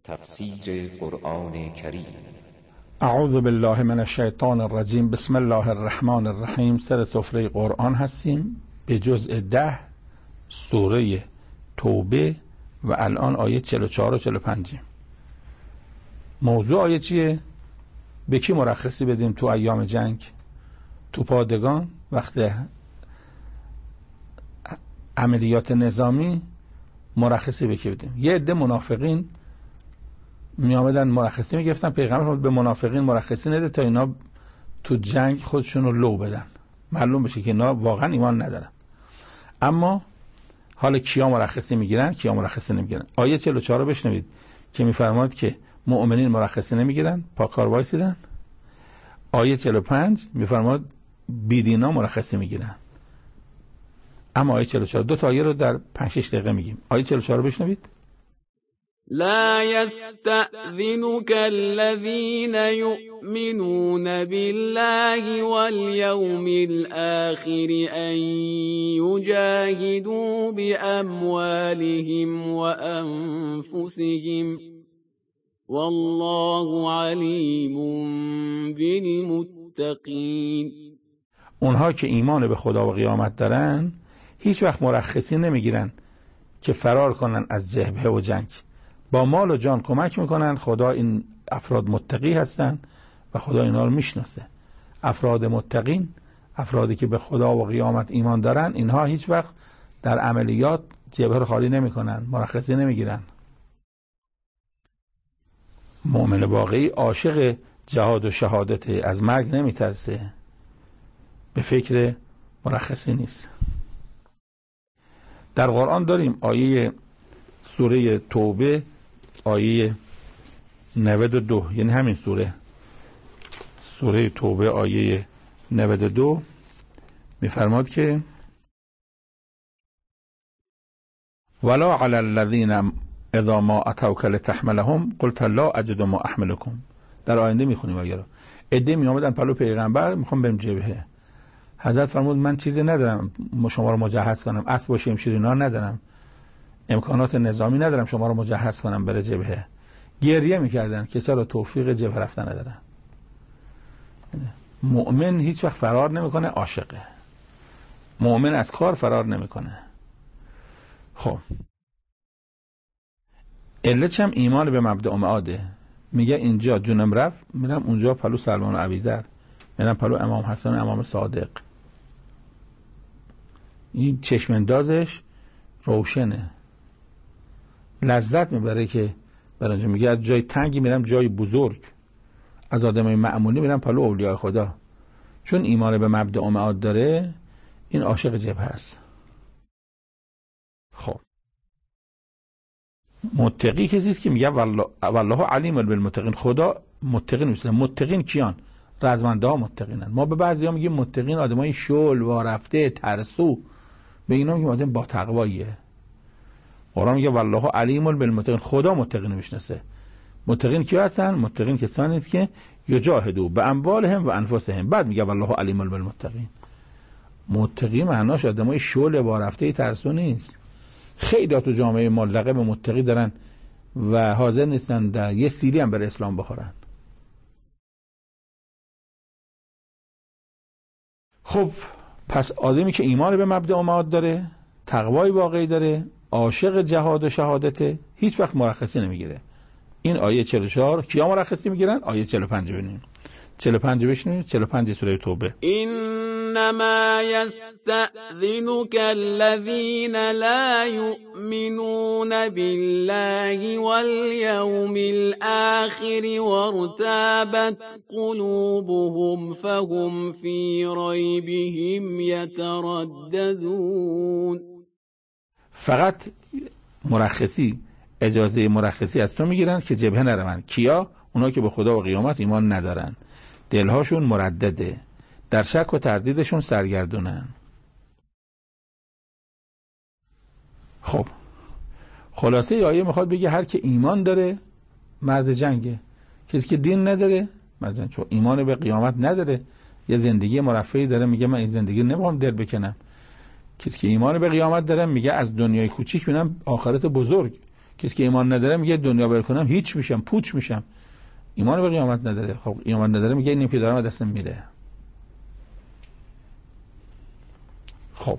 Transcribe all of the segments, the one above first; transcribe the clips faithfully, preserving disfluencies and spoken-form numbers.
تفسیر قرآن کریم. اعوذ بالله من الشیطان الرجیم. بسم الله الرحمن الرحیم. سر سفره قرآن هستیم به جزء ده سوره توبه و الان آیه چهل و چهار و چهل و پنج. موضوع آیه چیه؟ به کی مرخصی بدیم تو ایام جنگ؟ تو پادگان وقت عملیات نظامی مرخصی به کی بدیم؟ یه عده منافقین می آمدن مرخصی می گرفتن، پیغمبر به منافقین مرخصی نده تا اینا تو جنگ خودشون رو لو بدن، معلوم بشه که اینا واقعا ایمان ندارن. اما حالا کیا مرخصی میگیرن کیا مرخصی نمیگیرن؟ آیه چهل و چهار رو بشنوید که میفرماد که مؤمنین مرخصی نمیگیرن، پاکار وایسیدن. آیه چهل و پنج میفرماد بیدینا مرخصی میگیرن. اما آیه چهل و چهار دو تا آیه رو در پنج شش دقیقه میگیم. آیه چهل و چهار رو بشنوید. لا يستأذنك الذين يؤمنون بالله واليوم الآخر أن يجاهدوا بأموالهم وأنفسهم والله عليم بالمتقين. اونها که ایمان به خدا و قیامت دارن هیچ وقت مرخصی نمیگیرن که فرار کنن از جبهه و جنگ، با مال و جان کمک میکنن. خدا این افراد متقی هستن و خدا اینا رو میشناسه. افراد متقین، افرادی که به خدا و قیامت ایمان دارن، اینها هیچ وقت در عملیات جبهه رو خالی نمیکنن، مرخصی نمیگیرن. مؤمن واقعی عاشق جهاد و شهادت، از مرگ نمیترسه، به فکر مرخصی نیست. در قرآن داریم آیه سوره توبه آیه نود و دو، یعنی همین سوره سوره توبه آیه نود و دو میفرماد که ولا علی الذین اذا ما اتوک لتحملهم قلت لا اجد ما احملکم. در آینده میخونیم آیه رو. عده می اومدن پلو پیغمبر، میخوام بریم جبهه. حضرت فرمود من چیزی ندارم شما رو مجهز کنم، اسب و شمشیر اینا ندارم، امکانات نظامی ندارم شما رو مجهز کنم بره جبهه. گریه میکردن که چرا توفیق جبهه رفتن ندارن. مؤمن هیچ وقت فرار نمیکنه، عاشقه. مؤمن از کار فرار نمیکنه. خب علتش هم ایمان به مبدأ و معاده. میگه اینجا جونم رفت میرم اونجا پلو سلمان و ابیذر، میرم پلو امام حسن و امام صادق. این چشم اندازش روشنه، لذت میبره که برنجا. میگه از جای تنگی میرم جای بزرگ، از آدمای معمولی میرم پلو اولیاء خدا. چون ایمان به مبدأ و معاد داره، این عاشق جبهه است. خب متقی کسی است که میگه والله والله علیم بالمتقین. خدا متقین میشه. متقین کیان؟ رزمنده ها متقینن. ما به بعضیا میگیم متقین آدمای شل و رفته ترسو، به اینا میگیم آدم با تقواییه. قرآن میگه والله علیم بالمتقین. خدا متقین میشناسه. متقین کی هستن؟ متقین کسانی است که یجاهدوا باموالهم و انفسهم. بعد میگه والله علیم بالمتقین. متقی معناش آدمای شل و رفته ترسو نیست. خیلی تو جامعه ما لقب متقی دارن و حاضر نیستن در یه سیلی هم بر اسلام بخورن. خب پس آدمی که ایمان به مبدأ و معاد داره، تقوای واقعی داره، عاشق جهاد و شهادته، هیچ وقت مرخصی نمیگیره. این آیه چهل و چهار. کیا مرخصی میگیرن؟ آیه چهل و پنج ببینیم. چهل و پنج بشنوید. چهل و پنج سوره توبه. انما يستأذنك الذين لا يؤمنون بالله واليوم الآخر وارتابت قلوبهم فهم في ريبهم يترددون. فقط مرخصی، اجازه مرخصی از تو میگیرن که جبهه نرون. کیا؟ اونا که به خدا و قیامت ایمان ندارن، دلهاشون مردده، در شک و تردیدشون سرگردونن. خب خلاصه آیه میخواد بگه هر که ایمان داره مرد جنگه، کسی که دین نداره مرد جنگ. چون ایمان به قیامت نداره، یه زندگی مرفهی داره، میگه من این زندگی نمیخوام دل بکنم. کسی که ایمان به قیامت داره میگه از دنیای کوچیک ببینم آخرت بزرگ. کسی که ایمان نداره میگه دنیا ول کنم هیچ میشم، پوچ میشم. ایمان به قیامت نداره. خب ایمان نداره میگه اینیم که دارم دستم میره. خب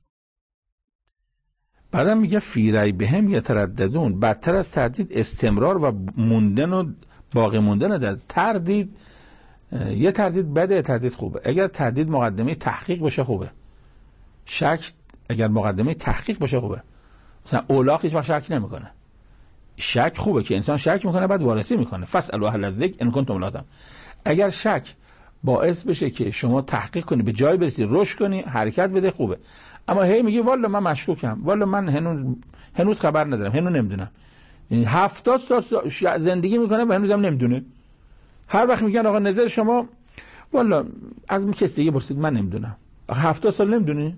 بعدم میگه فی ریبهم یترددون، بدتر از تردید استمرار و موندن و باقی موندن در تردید. یه تردید بده، تردید خوبه. اگر تردید مقدمه تحقیق باشه خوبه. شک اگر مقدمه تحقیق باشه خوبه. مثلا اولاغ هیچ وقت شک نمیکنه. شک خوبه که انسان شک میکنه بعد وارسی میکنه. فاسالوا اهل الذکر ان کنتم لا تعلمون. اگر شک باعث بشه که شما تحقیق کنی، به جای برسی، رشد کنی، حرکت بده، خوبه. اما هی میگی والا من مشکوکم، والا من هنوز هنوز خبر ندارم، هنوز نمیدونم. یعنی هفتاد سال زندگی میکنه و هنوزم نمیدونه. هر وقت میگن آقا نظر شما، والا از من کسی دیگه پرسید من نمیدونم. هفتاد سال نمیدونی؟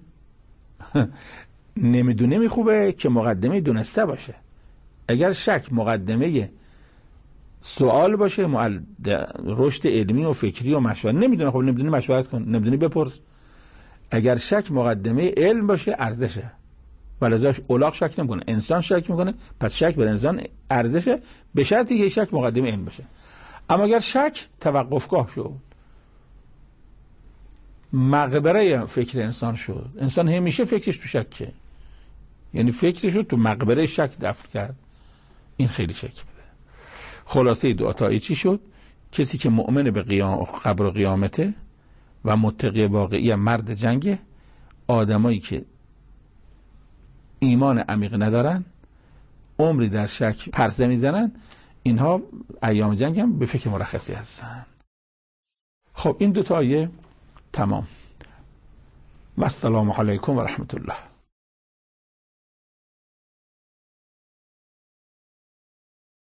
نمیدونه می خوبه که مقدمه دونسته باشه. اگر شک مقدمه سوال باشه، معل... رشد علمی و فکری و مشورت، نمیدونه، خب نمیدونی مشورت کن، نمیدونی بپرس. اگر شک مقدمه علم باشه ارزشه. ولذاش اولاغ شک نمیکنه، انسان شک میکنه، پس شک بر انسان ارزشه به شرطی که شک مقدمه علم باشه. اما اگر شک توقفگاه شد، مقبره فکر انسان شد، انسان همیشه فکرش تو شکه، یعنی فکرش رو تو مقبره شک دفن کرد، این خیلی شک بده. خلاصه دو عطایی چی شد؟ کسی که مؤمن به قیام قبر و قیامته و متقی واقعی مرد جنگه، آدمایی که ایمان عمیق ندارن، عمری در شک پرسه میزنن، اینها ایام جنگ هم به فکر مرخصی هستن. خب این دو تا آیه تمام. و السلام علیکم و رحمت الله.